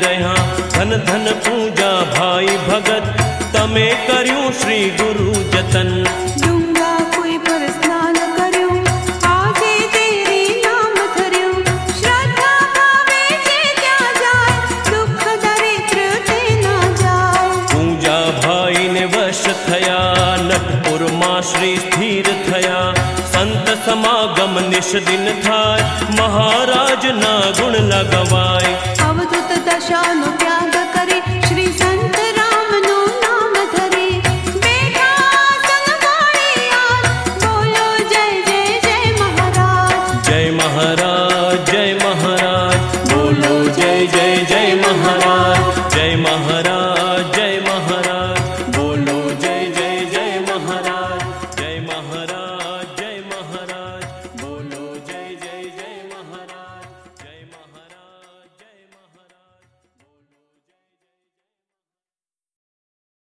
રહ્યા ધન ધન પૂજા ભાઈ ભગત તમે કર્યું શ્રી ગુરુ જતન ડુંગા કોઈ પર સ્નાન કર્યું આજે તેરી નામ ધર્યું શ્રદ્ધા ભાવે જે ત્યાં જાય દુઃખ દરિદ્ર તે ના જાય પૂજા ભાઈને વશ થયા નટપુરમાં શ્રી સ્થિર થયા સંત સમાગમ નિષદિન થાય મહારાજના ગુણ લગવાય અવધૂત દશાનો ત્યાગ કરી શ્રી સંત રામનું નામ ધરી બેઠા સંગવાળી યાર બોલો જય જય જય મહારાજ જય મહારાજ જય મહારાજ બોલો જય જય જય મહારાજ જય મહારાજ